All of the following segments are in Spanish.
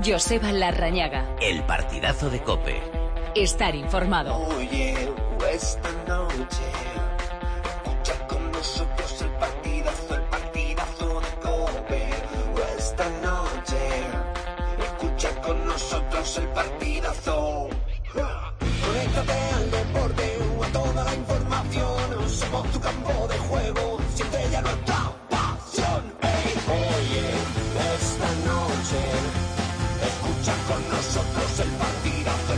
Joseba Larrañaga. El partidazo de COPE. Estar informado. Oye, esta noche, escucha con nosotros el partidazo de COPE. Esta noche, escucha con nosotros el partidazo. Conéctate al deporte o a toda la información. Somos tu campo de juego, siempre ya nuestra pasión. Hey, oye, esta noche, escucha con nosotros el partidazo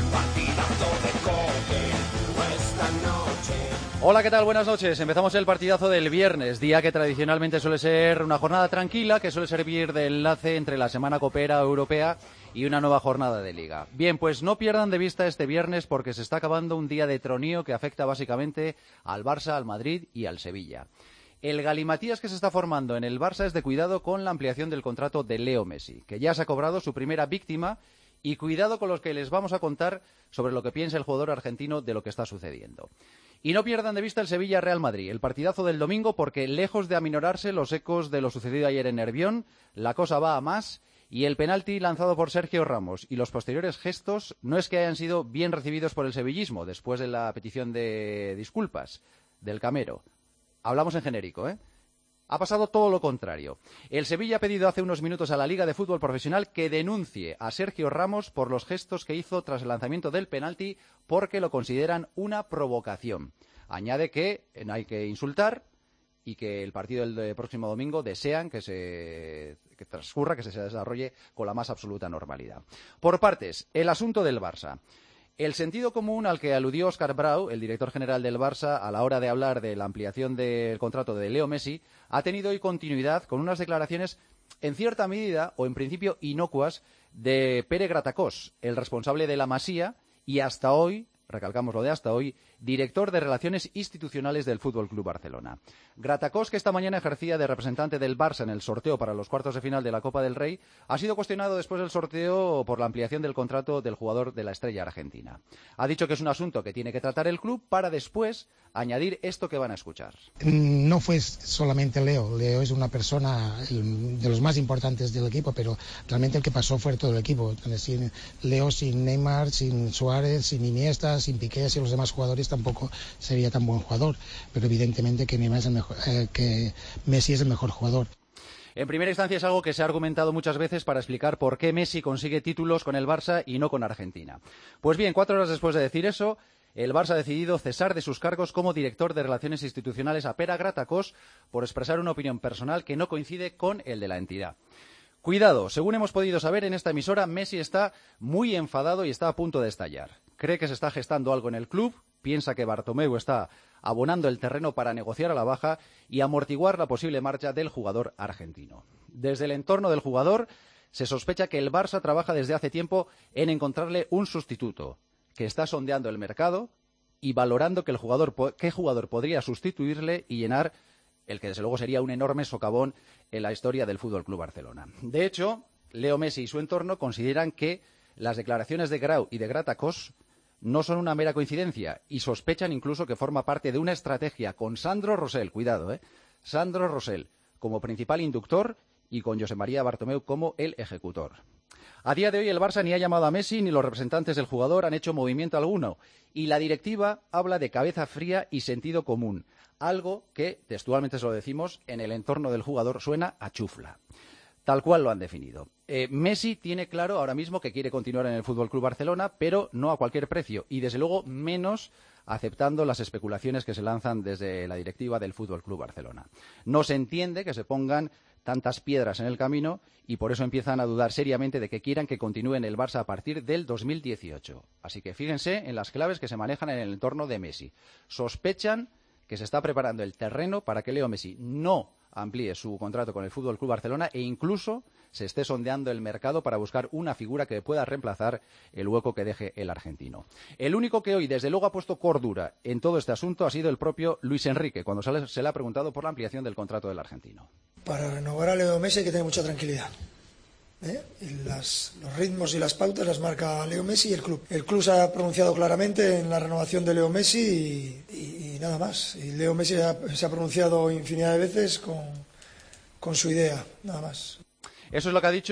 de COPE. Esta noche. Hola, ¿qué tal? Buenas noches. Empezamos el partidazo del viernes, día que tradicionalmente suele ser una jornada tranquila, que suele servir de enlace entre la semana copera europea y una nueva jornada de liga. Bien, pues no pierdan de vista este viernes porque se está acabando un día de tronío que afecta básicamente al Barça, al Madrid y al Sevilla. El galimatías que se está formando en el Barça es de cuidado con la ampliación del contrato de Leo Messi, que ya se ha cobrado su primera víctima, y cuidado con los que les vamos a contar sobre lo que piensa el jugador argentino de lo que está sucediendo. Y no pierdan de vista el Sevilla-Real Madrid, el partidazo del domingo, porque lejos de aminorarse los ecos de lo sucedido ayer en Nervión, la cosa va a más, y el penalti lanzado por Sergio Ramos y los posteriores gestos no es que hayan sido bien recibidos por el sevillismo después de la petición de disculpas del Camero. Hablamos en genérico, ¿eh? Ha pasado todo lo contrario. El Sevilla ha pedido hace unos minutos a la Liga de Fútbol Profesional que denuncie a Sergio Ramos por los gestos que hizo tras el lanzamiento del penalti porque lo consideran una provocación. Añade que no hay que insultar y que el partido del próximo domingo desean que transcurra, que se desarrolle con la más absoluta normalidad. Por partes, el asunto del Barça. El sentido común al que aludió Óscar Brau, el director general del Barça, a la hora de hablar de la ampliación del contrato de Leo Messi, ha tenido hoy continuidad con unas declaraciones en cierta medida o en principio inocuas de Pere Gratacós, el responsable de la Masía y hasta hoy, recalcamos lo de hasta hoy, director de Relaciones Institucionales del Fútbol Club Barcelona. Gratacós, que esta mañana ejercía de representante del Barça en el sorteo para los cuartos de final de la Copa del Rey, ha sido cuestionado después del sorteo por la ampliación del contrato del jugador de la Estrella Argentina. Ha dicho que es un asunto que tiene que tratar el club para después añadir esto que van a escuchar. No fue solamente Leo. Leo es una persona de los más importantes del equipo, pero realmente el que pasó fue todo el equipo. Sin Leo, sin Neymar, sin Suárez, sin Iniesta, sin Piqué, sin los demás jugadores tampoco sería tan buen jugador, pero evidentemente que Neymar es el mejor, que Messi es el mejor jugador. En primera instancia es algo que se ha argumentado muchas veces para explicar por qué Messi consigue títulos con el Barça y no con Argentina. Pues bien, 4 horas después de decir eso, el Barça ha decidido cesar de sus cargos como director de Relaciones Institucionales a Pere Gratacós por expresar una opinión personal que no coincide con el de la entidad. Cuidado, según hemos podido saber en esta emisora, Messi está muy enfadado y está a punto de estallar. Cree que se está gestando algo en el club, piensa que Bartomeu está abonando el terreno para negociar a la baja y amortiguar la posible marcha del jugador argentino. Desde el entorno del jugador se sospecha que el Barça trabaja desde hace tiempo en encontrarle un sustituto, que está sondeando el mercado y valorando qué jugador podría sustituirle y llenar el que desde luego sería un enorme socavón en la historia del Fútbol Club Barcelona. De hecho, Leo Messi y su entorno consideran que las declaraciones de Grau y de Gratacós no son una mera coincidencia y sospechan incluso que forma parte de una estrategia con Sandro Rosell, cuidado, Sandro Rosell como principal inductor y con José María Bartomeu como el ejecutor. A día de hoy el Barça ni ha llamado a Messi ni los representantes del jugador han hecho movimiento alguno y la directiva habla de cabeza fría y sentido común, algo que, textualmente se lo decimos, en el entorno del jugador suena a chufla. Tal cual lo han definido. Messi tiene claro ahora mismo que quiere continuar en el Fútbol Club Barcelona, pero no a cualquier precio y desde luego menos aceptando las especulaciones que se lanzan desde la directiva del Fútbol Club Barcelona. No se entiende que se pongan tantas piedras en el camino y por eso empiezan a dudar seriamente de que quieran que continúe en el Barça a partir del 2018. Así que fíjense en las claves que se manejan en el entorno de Messi. Sospechan que se está preparando el terreno para que Leo Messi no amplíe su contrato con el Fútbol Club Barcelona e incluso se esté sondeando el mercado para buscar una figura que pueda reemplazar el hueco que deje el argentino. El único que hoy, desde luego, ha puesto cordura en todo este asunto ha sido el propio Luis Enrique, cuando se le ha preguntado por la ampliación del contrato del argentino. Para renovar a Leo Messi hay que tener mucha tranquilidad. Y los ritmos y las pautas las marca Leo Messi y el club. El club se ha pronunciado claramente en la renovación de Leo Messi y nada más. Y Leo Messi se ha pronunciado infinidad de veces con su idea, nada más. Eso es lo que ha dicho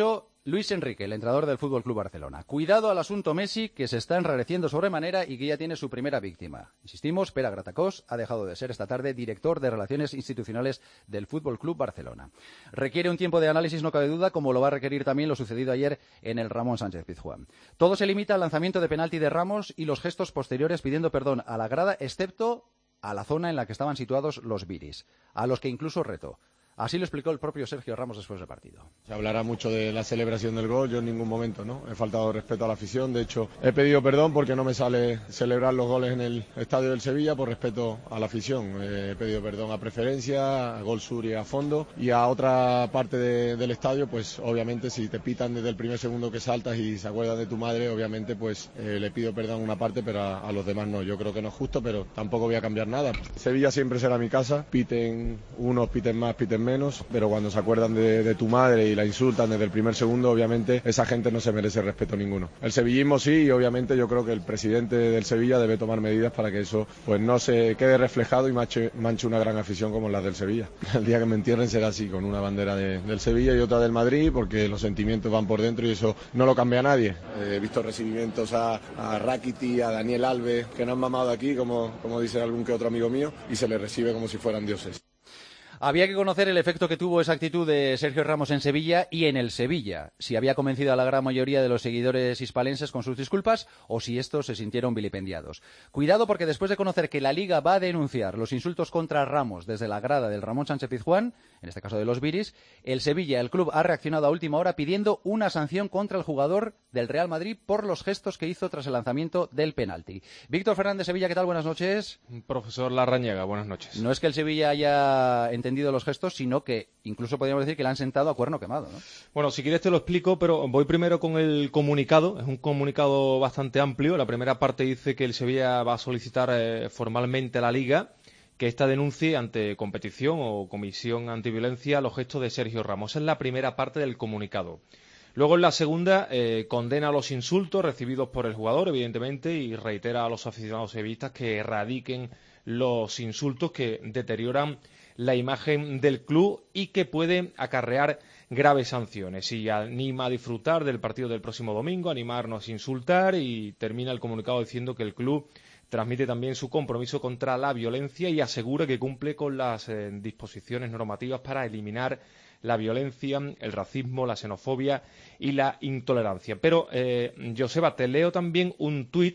Luis Enrique, el entrenador del Fútbol Club Barcelona. Cuidado al asunto Messi, que se está enrareciendo sobremanera y que ya tiene su primera víctima. Insistimos, Pere Gratacós ha dejado de ser esta tarde director de Relaciones Institucionales del Fútbol Club Barcelona. Requiere un tiempo de análisis, no cabe duda, como lo va a requerir también lo sucedido ayer en el Ramón Sánchez Pizjuán. Todo se limita al lanzamiento de penalti de Ramos y los gestos posteriores pidiendo perdón a la grada, excepto a la zona en la que estaban situados los viris, a los que incluso retó. Así lo explicó el propio Sergio Ramos después del partido. Se hablará mucho de la celebración del gol, yo en ningún momento no he faltado respeto a la afición, de hecho he pedido perdón porque no me sale celebrar los goles en el estadio del Sevilla por respeto a la afición. He pedido perdón a Preferencia, a Gol Sur y a Fondo, y a otra parte del estadio, pues obviamente si te pitan desde el primer segundo que saltas y se acuerdan de tu madre, obviamente pues le pido perdón a una parte, pero a los demás no. Yo creo que no es justo, pero tampoco voy a cambiar nada. Sevilla siempre será mi casa, piten unos, piten más, piten menos, pero cuando se acuerdan de tu madre y la insultan desde el primer segundo, obviamente esa gente no se merece respeto ninguno. El sevillismo sí, y obviamente yo creo que el presidente del Sevilla debe tomar medidas para que eso pues no se quede reflejado y manche una gran afición como la del Sevilla. El día que me entierren será así, con una bandera del Sevilla y otra del Madrid, porque los sentimientos van por dentro y eso no lo cambia nadie. He visto recibimientos a Rakiti, a Daniel Alves, que no han mamado aquí, como dice algún que otro amigo mío, y se les recibe como si fueran dioses. Había que conocer el efecto que tuvo esa actitud de Sergio Ramos en Sevilla y en el Sevilla. Si había convencido a la gran mayoría de los seguidores hispalenses con sus disculpas o si estos se sintieron vilipendiados. Cuidado, porque después de conocer que la Liga va a denunciar los insultos contra Ramos desde la grada del Ramón Sánchez Pizjuán, en este caso de los viris, el Sevilla, el club, ha reaccionado a última hora pidiendo una sanción contra el jugador del Real Madrid por los gestos que hizo tras el lanzamiento del penalti. Víctor Fernández, Sevilla, ¿qué tal? Buenas noches. Profesor Larrañaga, buenas noches. No es que el Sevilla haya entendido los gestos, sino que incluso podríamos decir que le han sentado a cuerno quemado, ¿no? Bueno, si quieres te lo explico, pero voy primero con el comunicado. Es un comunicado bastante amplio. La primera parte dice que el Sevilla va a solicitar formalmente a la Liga que ésta denuncie ante competición o comisión antiviolencia los gestos de Sergio Ramos. Esa es la primera parte del comunicado. Luego, en la segunda, condena los insultos recibidos por el jugador, evidentemente, y reitera a los aficionados sevillistas que erradiquen los insultos que deterioran la imagen del club y que pueden acarrear graves sanciones. Y anima a disfrutar del partido del próximo domingo, animarnos a insultar, y termina el comunicado diciendo que el club transmite también su compromiso contra la violencia y asegura que cumple con las disposiciones normativas para eliminar la violencia, el racismo, la xenofobia y la intolerancia. Pero, Joseba, te leo también un tuit.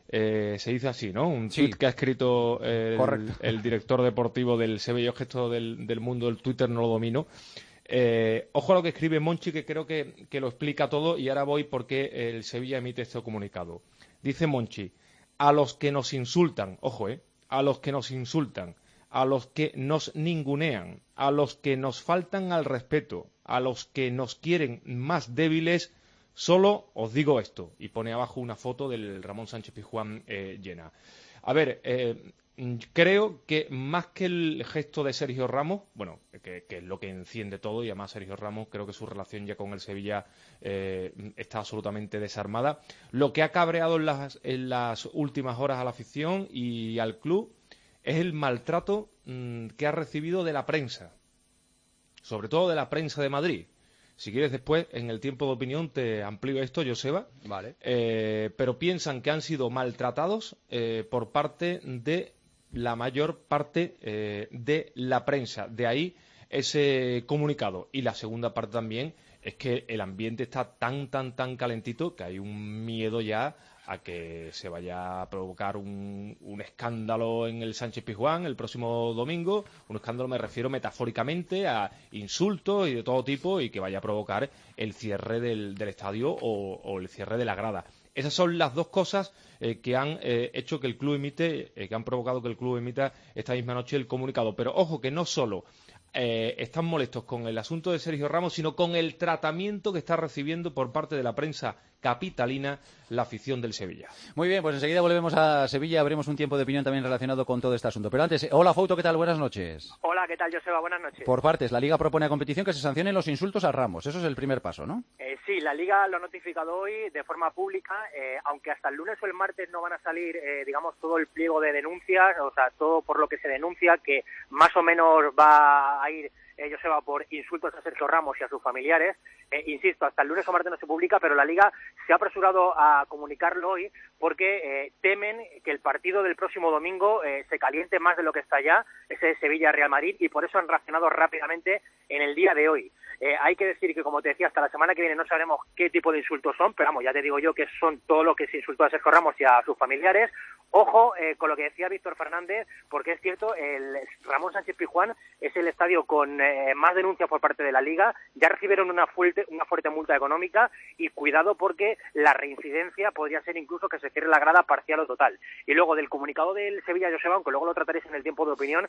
Se dice así, ¿no? Un tuit que ha escrito el director deportivo del Sevilla. Que esto del mundo del Twitter no lo domino. Ojo a lo que escribe Monchi, que creo que lo explica todo, y ahora voy porque el Sevilla emite este comunicado. Dice Monchi: a los que nos insultan, ojo, a los que nos insultan, a los que nos ningunean, a los que nos faltan al respeto, a los que nos quieren más débiles, solo os digo esto, y pone abajo una foto del Ramón Sánchez Pizjuán llena. A ver, creo que más que el gesto de Sergio Ramos, bueno, que es lo que enciende todo, y además Sergio Ramos, creo que su relación ya con el Sevilla está absolutamente desarmada. Lo que ha cabreado en las últimas horas a la afición y al club es el maltrato que ha recibido de la prensa, sobre todo de la prensa de Madrid. Si quieres después, en el tiempo de opinión, te amplío esto, Joseba. Vale. Pero piensan que han sido maltratados por parte de la mayor parte de la prensa. De ahí ese comunicado. Y la segunda parte también es que el ambiente está tan calentito que hay un miedo ya a que se vaya a provocar un escándalo en el Sánchez Pizjuán el próximo domingo. Un escándalo, me refiero metafóricamente a insultos y de todo tipo, y que vaya a provocar el cierre del estadio o el cierre de la grada. Esas son las dos cosas que han hecho que el club que han provocado que el club emita esta misma noche el comunicado. Pero ojo, que no solo están molestos con el asunto de Sergio Ramos, sino con el tratamiento que está recibiendo por parte de la prensa capitalina la afición del Sevilla. Muy bien, pues enseguida volvemos a Sevilla, abrimos un tiempo de opinión también relacionado con todo este asunto. Pero antes, hola Fouto, ¿qué tal? Buenas noches. Hola, ¿qué tal, Joseba? Buenas noches. Por partes, la Liga propone a competición que se sancionen los insultos a Ramos. Eso es el primer paso, ¿no? Sí, la Liga lo ha notificado hoy de forma pública, aunque hasta el lunes o el martes no van a salir, digamos, todo el pliego de denuncias, o sea, todo por lo que se denuncia, que más o menos va a ir, Joseba, por insultos a Sergio Ramos y a sus familiares. Insisto, hasta el lunes o martes no se publica, pero la Liga se ha apresurado a comunicarlo hoy porque temen que el partido del próximo domingo se caliente más de lo que está ya, ese Sevilla-Real Madrid, y por eso han reaccionado rápidamente en el día de hoy. Hay que decir que, como te decía, hasta la semana que viene no sabremos qué tipo de insultos son, pero vamos, ya te digo yo que son todo lo que se insultó a Sergio Ramos y a sus familiares. Ojo con lo que decía Víctor Fernández, porque es cierto, el Ramón Sánchez Pizjuán es el estadio con más denuncias por parte de la Liga. Ya recibieron una fuerte multa económica, y cuidado porque la reincidencia podría ser incluso que se cierre la grada parcial o total. Y luego del comunicado del Sevilla, Joseba, aunque luego lo trataréis en el tiempo de opinión,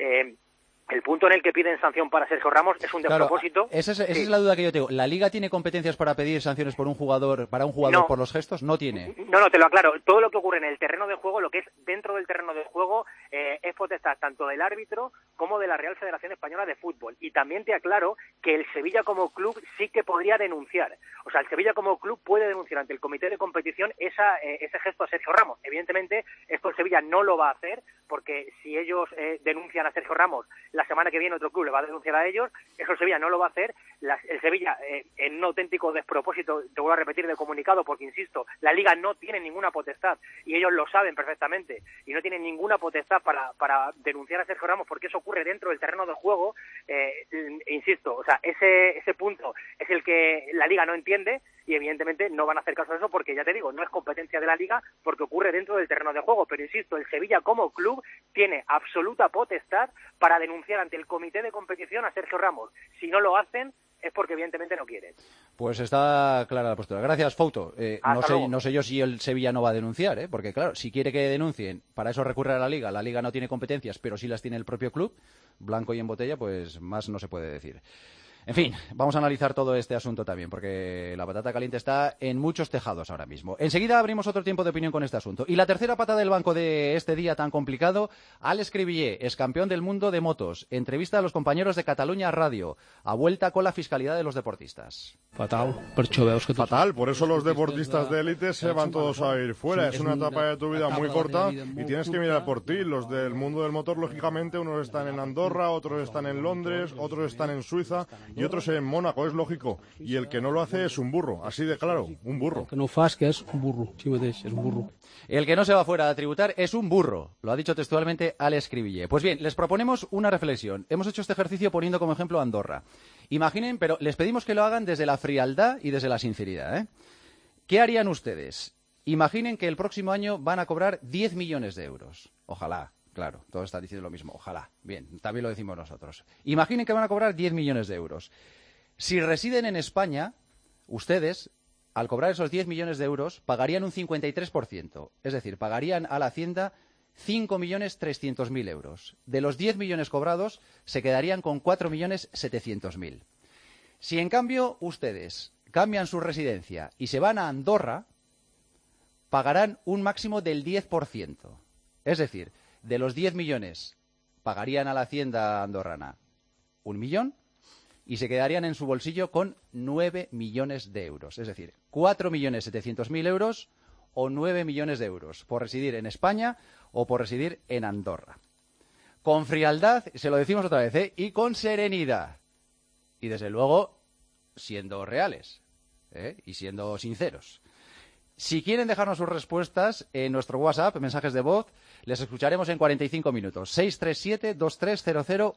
el punto en el que piden sanción para Sergio Ramos es un despropósito. Claro, esa es la duda que yo tengo. ¿La Liga tiene competencias para pedir sanciones para un jugador No. por los gestos? No tiene. No, te lo aclaro. Todo lo que ocurre en el terreno de juego, lo que es dentro del terreno de juego, es potestad tanto del árbitro como de la Real Federación Española de Fútbol. Y también te aclaro que el Sevilla como club sí que podría denunciar. O sea, el Sevilla como club puede denunciar ante el comité de competición ese gesto a Sergio Ramos. Evidentemente, esto el Sevilla no lo va a hacer, porque si ellos denuncian a Sergio Ramos, la semana que viene otro club le va a denunciar a ellos. Eso el Sevilla no lo va a hacer. El Sevilla, en un auténtico despropósito, te vuelvo a repetir, de comunicado, porque insisto, la Liga no tiene ninguna potestad, y ellos lo saben perfectamente, y no tienen ninguna potestad para denunciar a Sergio Ramos, porque eso ocurre dentro del terreno de juego. Insisto, o sea, ese punto es el que la Liga no entiende, y evidentemente no van a hacer caso a eso, porque ya te digo, no es competencia de la Liga, porque ocurre dentro del terreno de juego. Pero insisto, el Sevilla como club tiene absoluta potestad para denunciar ante el comité de competición a Sergio Ramos. Si no lo hacen, es porque evidentemente no quieren. Pues está clara la postura. Gracias, Fouto. No sé yo si el Sevilla no va a denunciar, porque claro, si quiere que denuncien, para eso recurre a la Liga. La Liga no tiene competencias, pero sí las tiene el propio club, blanco y en botella, pues más no se puede decir. En fin, vamos a analizar todo este asunto también, porque la patata caliente está en muchos tejados ahora mismo. Enseguida abrimos otro tiempo de opinión con este asunto. Y la tercera pata del banco de este día tan complicado, Alex Cribillé, ex campeón del mundo de motos. Entrevista a los compañeros de Cataluña Radio, a vuelta con la fiscalidad de los deportistas. Fatal, por eso los deportistas de élite se van todos a ir fuera. Es una etapa de tu vida muy corta y tienes que mirar por ti. Los del mundo del motor, lógicamente, unos están en Andorra, otros están en Londres, otros están en Suiza y otros en Mónaco, es lógico. Y el que no lo hace es un burro, así de claro, un burro. El que no fas, que es un burro, sí mateix, es un burro. El que no se va fuera a tributar es un burro, lo ha dicho textualmente Alex Cribillé. Pues bien, les proponemos una reflexión. Hemos hecho este ejercicio poniendo como ejemplo a Andorra. Imaginen, pero les pedimos que lo hagan desde la frialdad y desde la sinceridad, ¿Qué harían ustedes? Imaginen que el próximo año van a cobrar 10 millones de euros. Ojalá. Claro, todos están diciendo lo mismo, ojalá. Bien, también lo decimos nosotros. Imaginen que van a cobrar 10 millones de euros. Si residen en España, ustedes, al cobrar esos 10 millones de euros, pagarían un 53%. Es decir, pagarían a la Hacienda 5.300.000 euros. De los 10 millones cobrados, se quedarían con 4.700.000. Si, en cambio, ustedes cambian su residencia y se van a Andorra, pagarán un máximo del 10%. Es decir, de los 10 millones pagarían a la Hacienda andorrana 1 millón y se quedarían en su bolsillo con 9 millones de euros. Es decir, 4.700.000 euros o 9 millones de euros por residir en España o por residir en Andorra. Con frialdad, se lo decimos otra vez, y con serenidad. Y desde luego, siendo reales y siendo sinceros. Si quieren dejarnos sus respuestas en nuestro WhatsApp, mensajes de voz, les escucharemos en 45 minutos. 637-230010.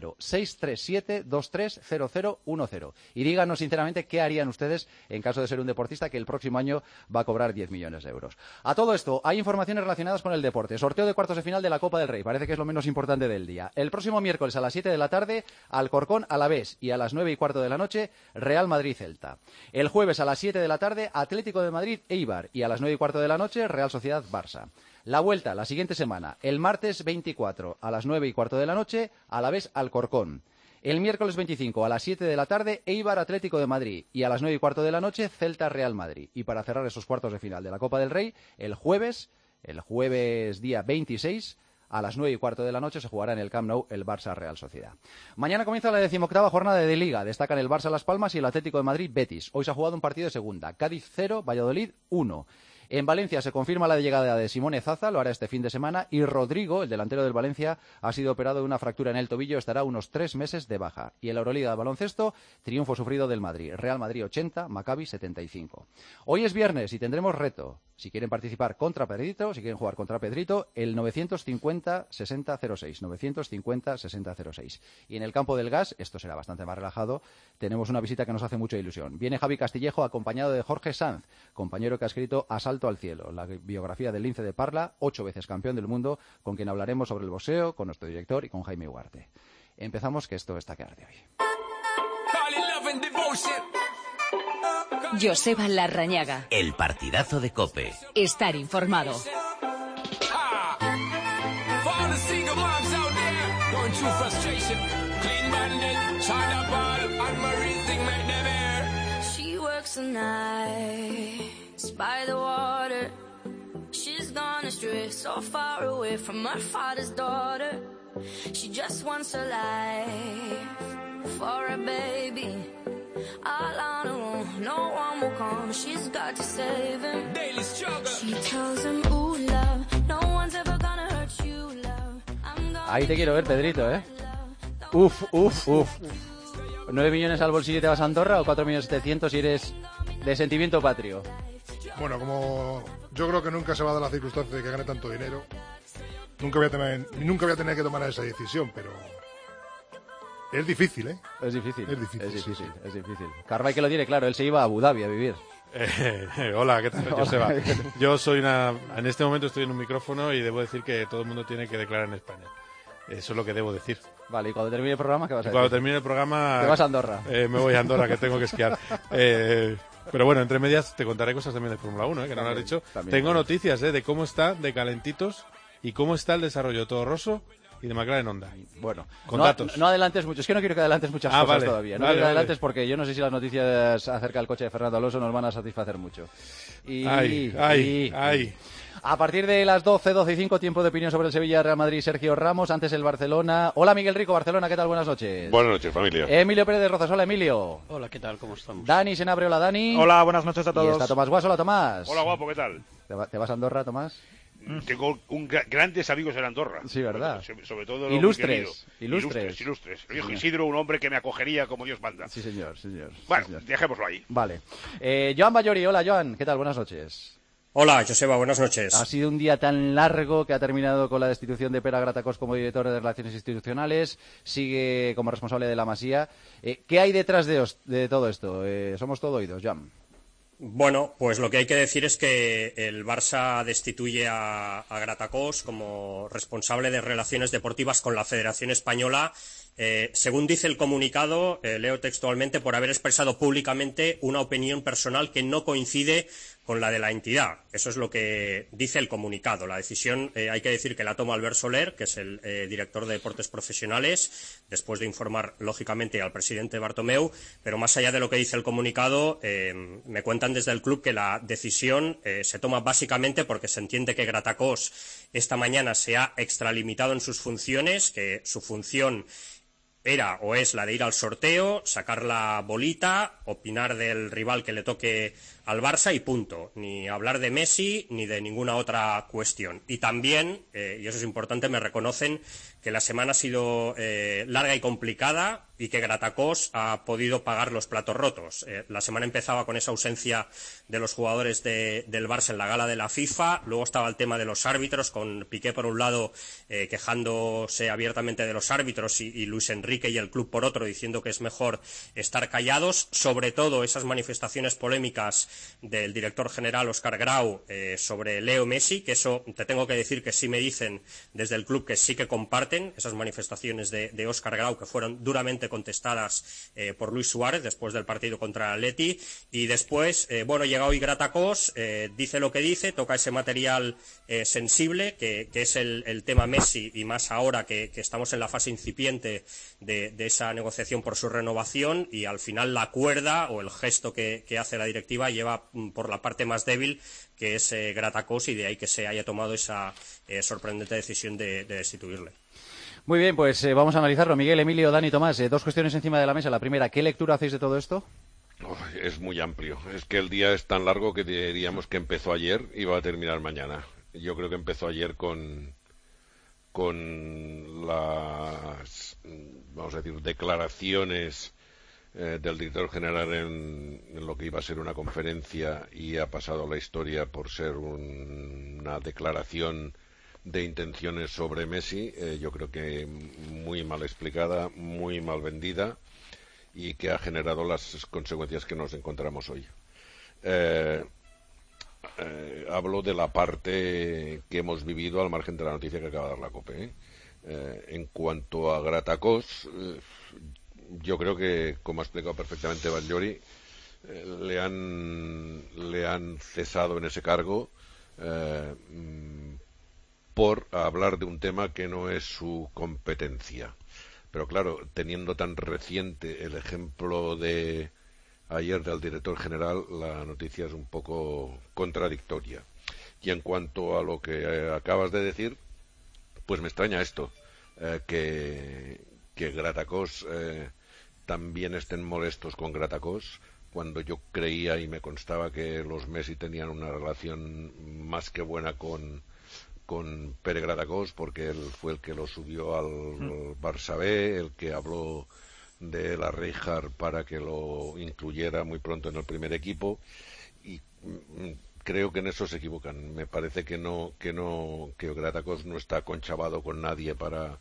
637-230010. Y díganos sinceramente qué harían ustedes en caso de ser un deportista que el próximo año va a cobrar 10 millones de euros. A todo esto, hay informaciones relacionadas con el deporte. Sorteo de cuartos de final de la Copa del Rey. Parece que es lo menos importante del día. El próximo miércoles a las 7 de la tarde, Alcorcón Alavés. Y a las 9:15 de la noche, Real Madrid-Celta. El jueves a las 7 de la tarde, Atlético de Madrid Eibar. Y a las 9:15 de la noche, Real Sociedad-Barça. La vuelta, la siguiente semana, el martes 24 a las 9:15 de la noche, Alavés Alcorcón. El miércoles 25 a las 7 de la tarde, Eibar Atlético de Madrid. Y a las 9:15 de la noche, Celta Real Madrid. Y para cerrar esos cuartos de final de la Copa del Rey, el jueves día 26, a las 9:15 de la noche se jugará en el Camp Nou el Barça Real Sociedad. Mañana comienza la 18ª jornada de Liga. Destacan el Barça Las Palmas y el Atlético de Madrid Betis. Hoy se ha jugado un partido de segunda. Cádiz 0, Valladolid 1. En Valencia se confirma la llegada de Simone Zaza, lo hará este fin de semana, y Rodrigo, el delantero del Valencia, ha sido operado de una fractura en el tobillo, estará unos 3 meses de baja. Y en la Euroliga de baloncesto, triunfo sufrido del Madrid. Real Madrid 80, Maccabi 75. Hoy es viernes y tendremos reto. Si quieren participar contra Pedrito, si quieren jugar contra Pedrito, el 950-6006. 950-6006. Y en el campo del gas, esto será bastante más relajado, tenemos una visita que nos hace mucha ilusión. Viene Javi Castillejo acompañado de Jorge Sanz, compañero que ha escrito Asalto al cielo, la biografía del lince de Parla, 8 veces campeón del mundo, con quien hablaremos sobre el boxeo, con nuestro director y con Jaime Ugarte. Empezamos, que esto está que arde hoy. Joseba Larrañaga. El partidazo de COPE. Estar informado. She works the nights by the water. She's gone astray, so far away from her father's daughter. She just wants a life for a baby. All on her own, no one will come. She's got to save him. Daily struggle. She tells him, ooh, love, no one's ever gonna hurt you, love. Ahí te quiero ver, Pedrito, ¿eh? Uf. 9 millones al bolsillo y te vas a Andorra, o 4.700.000 si eres de sentimiento patrio. Bueno, como yo creo que nunca se va a dar la circunstancia de que gane tanto dinero, nunca voy a tener que tomar esa decisión, pero es difícil, ¿eh? Es difícil. Carvay que lo tiene claro, él se iba a Abu Dhabi a vivir. Hola, ¿qué tal? Joseba. Yo en este momento estoy en un micrófono y debo decir que todo el mundo tiene que declarar en España. Eso es lo que debo decir. Vale, y cuando termine el programa, ¿qué vas a decir? Cuando termine el programa... Te vas a Andorra. Me voy a Andorra, que tengo que esquiar. Pero bueno, entre medias te contaré cosas también de Fórmula 1, que no lo has dicho. Tengo noticias de cómo está de calentitos y cómo está el desarrollo de Toro Rosso y de McLaren Honda. Bueno, con datos. No adelantes mucho, es que no quiero que adelantes muchas cosas vale, todavía. No vale, quiero que adelantes porque yo no sé si las noticias acerca del coche de Fernando Alonso nos van a satisfacer mucho. Ay. A partir de las 12:05, tiempo de opinión sobre el Sevilla-Real Madrid, Sergio Ramos. Antes el Barcelona. Hola, Miguel Rico, Barcelona, ¿qué tal? Buenas noches. Buenas noches, familia. Emilio Pérez de Rozas, hola, Emilio. Hola, ¿qué tal? ¿Cómo estamos? Dani Senabre, hola, Dani. Hola, buenas noches a todos. Y está Tomás Guas, hola, Tomás. Hola, guapo, ¿qué tal? ¿Te vas a Andorra, Tomás? Tengo grandes amigos en Andorra. Sí, ¿verdad? Sobre todo Ilustres. El viejo Isidro, un hombre que me acogería como Dios manda. Sí, señor. Bueno, sí, señor. dejémoslo ahí. Vale. Joan Bayori, hola, Joan, ¿qué tal? Buenas noches. Hola, Joseba, buenas noches. Ha sido un día tan largo que ha terminado con la destitución de Pere Gratacós como director de Relaciones Institucionales, sigue como responsable de la Masía. ¿Qué hay detrás de todo esto? Somos todo oídos, Joan. Bueno, pues lo que hay que decir es que el Barça destituye a Gratacós como responsable de Relaciones Deportivas con la Federación Española, según dice el comunicado, leo textualmente, por haber expresado públicamente una opinión personal que no coincide con la de la entidad. Eso es lo que dice el comunicado. La decisión, hay que decir que la toma Albert Soler, que es el director de Deportes Profesionales, después de informar, lógicamente, al presidente Bartomeu, pero más allá de lo que dice el comunicado, me cuentan desde el club que la decisión se toma básicamente porque se entiende que Gratacós esta mañana se ha extralimitado en sus funciones, que su función era o es la de ir al sorteo, sacar la bolita, opinar del rival que le toque al Barça y punto. Ni hablar de Messi ni de ninguna otra cuestión. Y también, y eso es importante, me reconocen que la semana ha sido larga y complicada y que Gratacós ha podido pagar los platos rotos. La semana empezaba con esa ausencia de los jugadores del Barça en la gala de la FIFA, luego estaba el tema de los árbitros, con Piqué por un lado quejándose abiertamente de los árbitros y Luis Enrique y el club por otro, diciendo que es mejor estar callados, sobre todo esas manifestaciones polémicas del director general Óscar Grau sobre Leo Messi, que eso te tengo que decir que sí me dicen desde el club que sí que comparten esas manifestaciones de Óscar Grau, que fueron duramente contestadas por Luis Suárez después del partido contra el Atleti. Y después, llega hoy Gratacós, dice lo que dice, toca ese material sensible, que es el tema Messi, y más ahora que estamos en la fase incipiente de esa negociación por su renovación, y al final la cuerda o el gesto que hace la directiva lleva por la parte más débil, que es Gratacós, y de ahí que se haya tomado esa sorprendente decisión de destituirle. Muy bien, pues vamos a analizarlo. Miguel, Emilio, Dani, Tomás, dos cuestiones encima de la mesa. La primera, ¿qué lectura hacéis de todo esto? Es muy amplio. Es que el día es tan largo que diríamos que empezó ayer y va a terminar mañana. Yo creo que empezó ayer con las, vamos a decir, declaraciones del director general en lo que iba a ser una conferencia, y ha pasado a la historia por ser una declaración de intenciones sobre Messi. Yo creo que muy mal explicada, muy mal vendida, y que ha generado las consecuencias que nos encontramos hoy. Hablo de la parte que hemos vivido al margen de la noticia que acaba de dar la COPE. En cuanto a Gratacós, yo creo que, como ha explicado perfectamente Batllori, le han cesado en ese cargo por hablar de un tema que no es su competencia. Pero claro, teniendo tan reciente el ejemplo de ayer del director general, la noticia es un poco contradictoria. Y en cuanto a lo que acabas de decir, pues me extraña esto, que Gratacós también estén molestos con Gratacós, cuando yo creía y me constaba que los Messi tenían una relación más que buena con Pere Gratacós, porque él fue el que lo subió al Barça B, el que habló de la Rijkaard para que lo incluyera muy pronto en el primer equipo, y creo que en eso se equivocan. Me parece que Gratacós no está conchavado con nadie para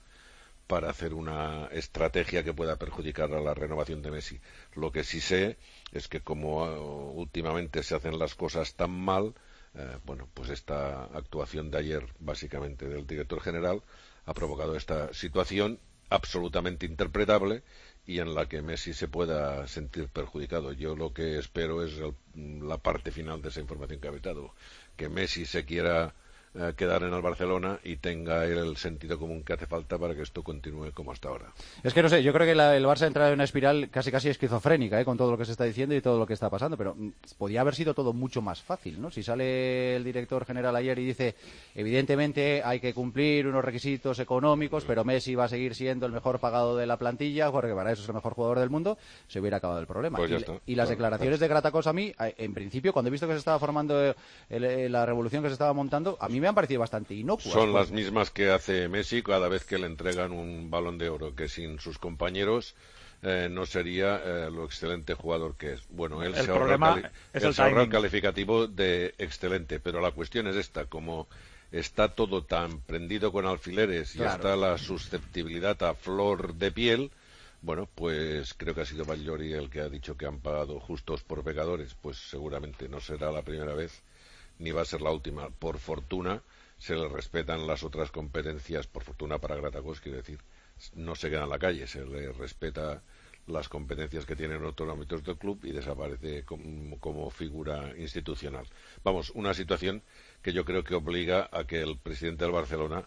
hacer una estrategia que pueda perjudicar a la renovación de Messi. Lo que sí sé es que como últimamente se hacen las cosas tan mal, pues esta actuación de ayer, básicamente del director general, ha provocado esta situación absolutamente interpretable y en la que Messi se pueda sentir perjudicado. Yo lo que espero es la parte final de esa información que habéis dado, que Messi se quiera quedar en el Barcelona y tenga el sentido común que hace falta para que esto continúe como hasta ahora. Es que no sé, yo creo que el Barça ha entrado en una espiral casi esquizofrénica, con todo lo que se está diciendo y todo lo que está pasando, pero podía haber sido todo mucho más fácil, ¿no? Si sale el director general ayer y dice, evidentemente hay que cumplir unos requisitos económicos, pero Messi va a seguir siendo el mejor pagado de la plantilla, porque para eso es el mejor jugador del mundo, se hubiera acabado el problema. Pues ya está. Y las declaraciones de Gratacós a mí, en principio, cuando he visto que se estaba formando la revolución que se estaba montando, a mí me han parecido bastante inocuas. Son las mismas que hace Messi cada vez que le entregan un Balón de Oro, que sin sus compañeros no sería lo excelente jugador que es. Bueno, él se ahorra el calificativo de excelente, pero la cuestión es esta: como está todo tan prendido con alfileres y está la susceptibilidad a flor de piel, bueno, pues creo que ha sido Batllori el que ha dicho que han pagado justos por pecadores. Pues seguramente no será la primera vez ni va a ser la última. Por fortuna se le respetan las otras competencias, por fortuna para Gratacós, quiero decir, no se queda en la calle, se le respeta las competencias que tienen otros ámbitos del club y desaparece como figura institucional. Vamos, una situación que yo creo que obliga a que el presidente del Barcelona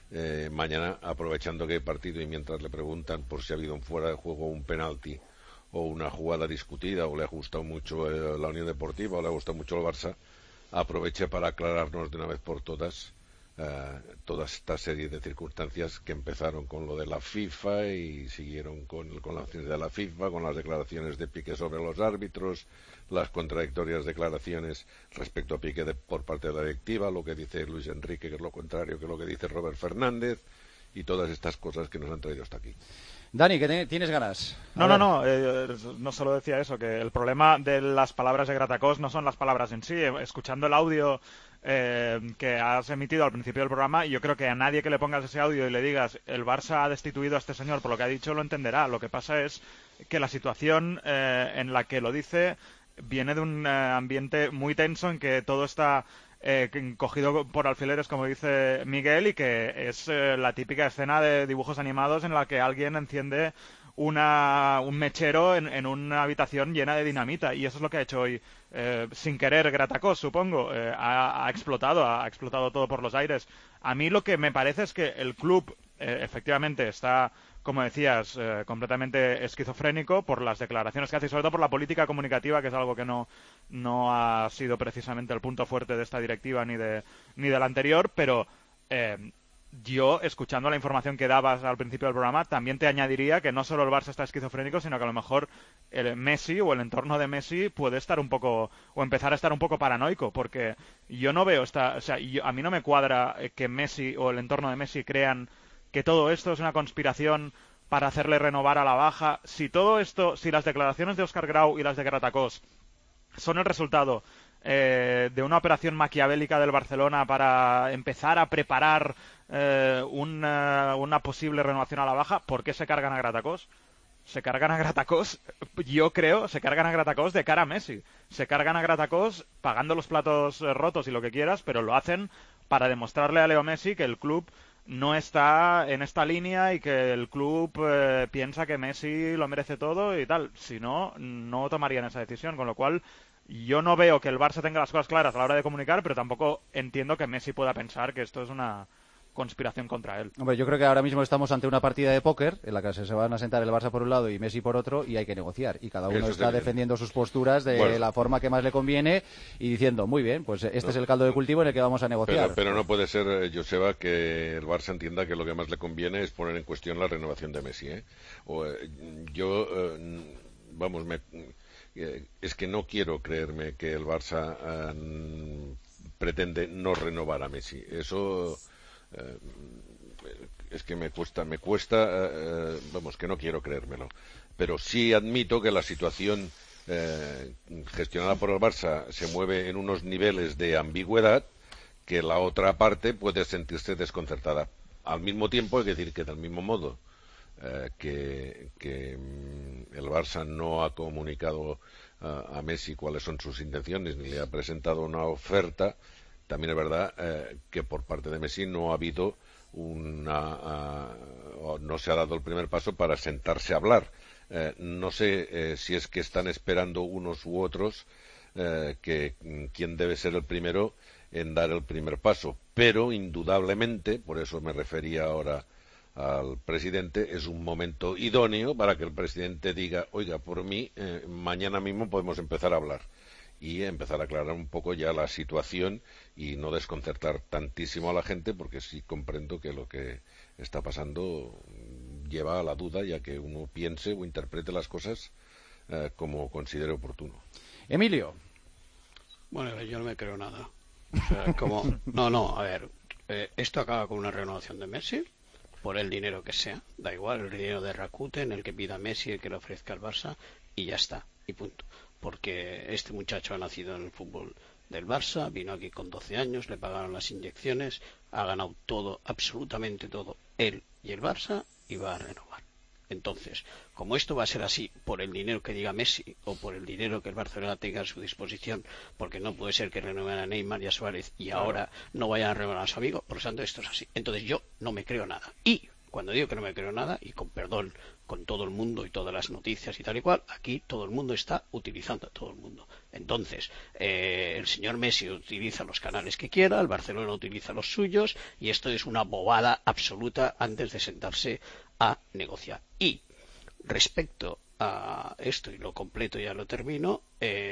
mañana, aprovechando que hay partido y mientras le preguntan por si ha habido un fuera de juego, un penalti o una jugada discutida, o le ha gustado mucho la Unión Deportiva o le ha gustado mucho el Barça, aproveche para aclararnos de una vez por todas toda esta serie de circunstancias que empezaron con lo de la FIFA y siguieron con las acciones de la FIFA, con las declaraciones de Piqué sobre los árbitros, las contradictorias declaraciones respecto a Piqué por parte de la directiva, lo que dice Luis Enrique, que es lo contrario que lo que dice Robert Fernández, y todas estas cosas que nos han traído hasta aquí. Dani, que tienes ganas. No solo decía eso, que el problema de las palabras de Gratacós no son las palabras en sí. Escuchando el audio que has emitido al principio del programa, yo creo que a nadie que le pongas ese audio y le digas el Barça ha destituido a este señor por lo que ha dicho lo entenderá. Lo que pasa es que la situación en la que lo dice viene de un ambiente muy tenso en que todo está cogido por alfileres, como dice Miguel, y que es la típica escena de dibujos animados en la que alguien enciende un mechero en una habitación llena de dinamita, y eso es lo que ha hecho hoy, sin querer, Gratacós, supongo. Ha explotado todo por los aires. A mí lo que me parece es que el club efectivamente está, como decías, completamente esquizofrénico por las declaraciones que hace y sobre todo por la política comunicativa, que es algo que no ha sido precisamente el punto fuerte de esta directiva ni de la anterior, pero yo, escuchando la información que dabas al principio del programa, también te añadiría que no solo el Barça está esquizofrénico, sino que a lo mejor el Messi o el entorno de Messi puede estar un poco, o empezar a estar un poco paranoico, porque yo no veo a mí no me cuadra que Messi o el entorno de Messi crean que todo esto es una conspiración para hacerle renovar a la baja. Si todo esto, si las declaraciones de Óscar Grau y las de Gratacós son el resultado de una operación maquiavélica del Barcelona para empezar a preparar una posible renovación a la baja, ¿por qué se cargan a Gratacós? Se cargan a Gratacós, yo creo, se cargan a Gratacós de cara a Messi. Se cargan a Gratacós pagando los platos rotos y lo que quieras, pero lo hacen para demostrarle a Leo Messi que el club no está en esta línea y que el club piensa que Messi lo merece todo y tal. Si no, no tomarían esa decisión, con lo cual yo no veo que el Barça tenga las cosas claras a la hora de comunicar, pero tampoco entiendo que Messi pueda pensar que esto es una conspiración contra él. Hombre, yo creo que ahora mismo estamos ante una partida de póker en la que se van a sentar el Barça por un lado y Messi por otro, y hay que negociar, y cada uno está defendiendo sus posturas de la forma que más le conviene y diciendo, muy bien, pues este es el caldo de cultivo en el que vamos a negociar. Pero no puede ser, Joseba, que el Barça entienda que lo que más le conviene es poner en cuestión la renovación de Messi, ¿eh? Es que no quiero creerme que el Barça pretende no renovar a Messi. Eso es que me cuesta, que no quiero creérmelo. Pero sí admito que la situación gestionada por el Barça se mueve en unos niveles de ambigüedad que la otra parte puede sentirse desconcertada. Al mismo tiempo, hay que decir que del mismo modo que el Barça no ha comunicado a Messi cuáles son sus intenciones ni le ha presentado una oferta, también es verdad que por parte de Messi no ha habido no se ha dado el primer paso para sentarse a hablar. No sé si es que están esperando unos u otros quién debe ser el primero en dar el primer paso, pero indudablemente, por eso me refería ahora al presidente, es un momento idóneo para que el presidente diga, oiga, por mí mañana mismo podemos empezar a hablar y empezar a aclarar un poco ya la situación y no desconcertar tantísimo a la gente, porque sí comprendo que lo que está pasando lleva a la duda, ya que uno piense o interprete las cosas como considere oportuno. Emilio. Bueno, yo no me creo nada. O sea, a ver, esto acaba con una renovación de Messi por el dinero que sea, da igual, el dinero de Rakuten, el que pida Messi, el que le ofrezca al Barça, y ya está, y punto. Porque este muchacho ha nacido en el fútbol del Barça, vino aquí con 12 años, le pagaron las inyecciones, ha ganado todo, absolutamente todo, él y el Barça, y va a renovar. Entonces, como esto va a ser así por el dinero que diga Messi o por el dinero que el Barcelona tenga a su disposición, porque no puede ser que renueven a Neymar y a Suárez y ahora no vayan a renovar a su amigo, por lo tanto esto es así. Entonces yo no me creo nada. Y cuando digo que no me creo nada, y con perdón, con todo el mundo y todas las noticias y tal y cual, aquí todo el mundo está utilizando a todo el mundo. Entonces, el señor Messi utiliza los canales que quiera, el Barcelona utiliza los suyos, y esto es una bobada absoluta antes de sentarse a negociar. Y respecto a esto, y lo completo ya lo termino,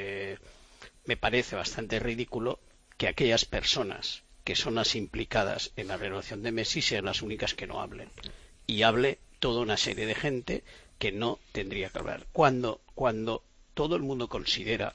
me parece bastante ridículo que aquellas personas que son las implicadas en la renovación de Messi sean las únicas que no hablen, y hable toda una serie de gente que no tendría que hablar. Cuando todo el mundo considera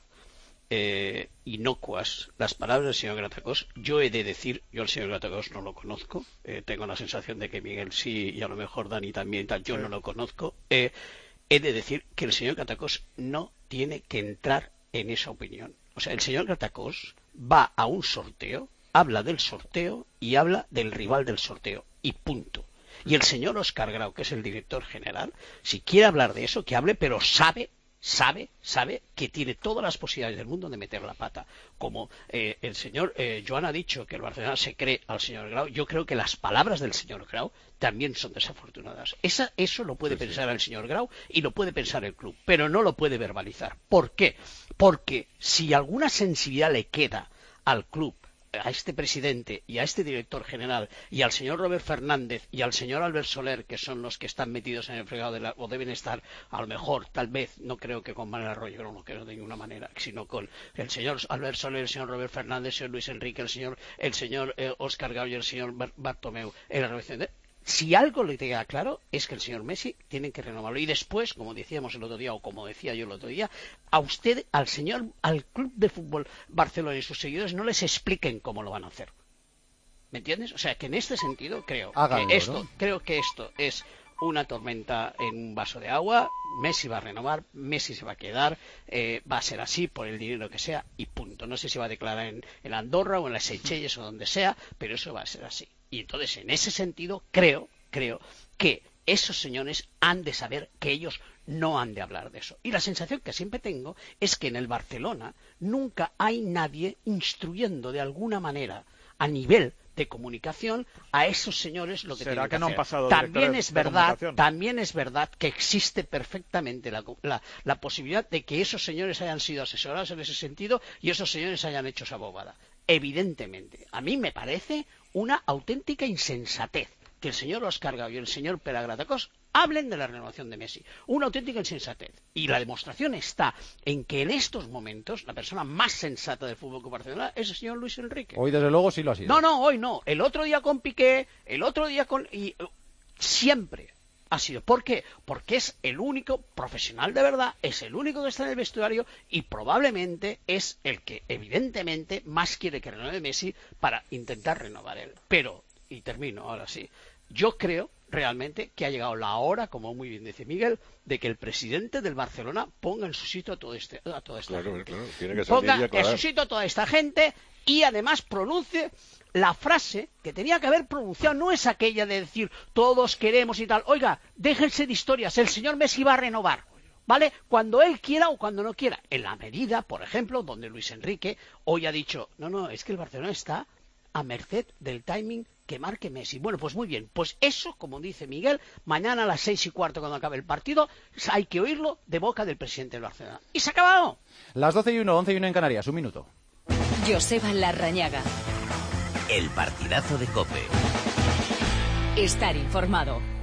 inocuas las palabras del señor Gratacós, yo he de decir, yo al señor Gratacós no lo conozco, tengo la sensación de que Miguel sí, y a lo mejor Dani también, yo no lo conozco, he de decir que el señor Gratacós no tiene que entrar en esa opinión. O sea, el señor Gratacós va a un sorteo, habla del sorteo y habla del rival del sorteo, y punto. Y el señor Óscar Grau, que es el director general, si quiere hablar de eso, que hable, pero sabe sabe que tiene todas las posibilidades del mundo de meter la pata. Como el señor Joan ha dicho que el Barcelona se cree al señor Grau, yo creo que las palabras del señor Grau también son desafortunadas. Eso lo puede pensar el señor Grau y lo puede pensar el club, pero no lo puede verbalizar. ¿Por qué? Porque si alguna sensibilidad le queda al club, a este presidente y a este director general y al señor Robert Fernández y al señor Albert Soler, que son los que están metidos en el fregado o deben estar, a lo mejor, tal vez, no creo que con Manuel Arroyo, no creo de ninguna manera, sino con el señor Albert Soler, el señor Robert Fernández, el señor Luis Enrique, el señor Óscar Grau y el señor Bartomeu en la renovación. Si algo le queda claro es que el señor Messi tiene que renovarlo. Y después, como decíamos el otro día, o como decía yo el otro día, a usted, al Club de Fútbol Barcelona y sus seguidores no les expliquen cómo lo van a hacer. ¿Me entiendes? O sea, que en este sentido creo que esto es una tormenta en un vaso de agua. Messi va a renovar, Messi se va a quedar, va a ser así por el dinero que sea y punto. No sé si va a declarar en Andorra o en las Seychelles o donde sea, pero eso va a ser así. Y entonces, en ese sentido, creo que esos señores han de saber que ellos no han de hablar de eso. Y la sensación que siempre tengo es que en el Barcelona nunca hay nadie instruyendo de alguna manera a nivel de comunicación a esos señores lo que tienen que no hacer. Han pasado También es verdad que existe perfectamente la posibilidad de que esos señores hayan sido asesorados en ese sentido y esos señores hayan hecho esa bobada. Evidentemente, a mí me parece una auténtica insensatez que el señor Óscar Grau y el señor Pere Gratacós hablen de la renovación de Messi. Una auténtica insensatez. Y la demostración está en que en estos momentos la persona más sensata del Fútbol Club Barcelona es el señor Luis Enrique. Hoy, desde luego, sí lo ha sido. No, hoy no. El otro día con Piqué, el otro día con... siempre ha sido. ¿Por qué? Porque es el único profesional de verdad, es el único que está en el vestuario y probablemente es el que evidentemente más quiere que renueve Messi para intentar renovar él. Pero, y termino ahora sí, yo creo realmente que ha llegado la hora, como muy bien dice Miguel, de que el presidente del Barcelona ponga en su sitio a toda esta gente. Claro, tiene que Ponga en su sitio a toda esta gente y además pronuncie la frase que tenía que haber pronunciado. No es aquella de decir todos queremos y tal. Oiga, déjense de historias, el señor Messi va a renovar, ¿vale? Cuando él quiera o cuando no quiera. En la medida, por ejemplo, donde Luis Enrique hoy ha dicho, no, es que el Barcelona está a merced del timing que marque Messi. Bueno, pues muy bien, pues eso, como dice Miguel, mañana a las 6:15 cuando acabe el partido, hay que oírlo de boca del presidente del Barcelona. ¡Y se ha acabado! Las 12:01, 11:01 en Canarias, un minuto. Joseba Larrañaga. El partidazo de COPE. Estar informado.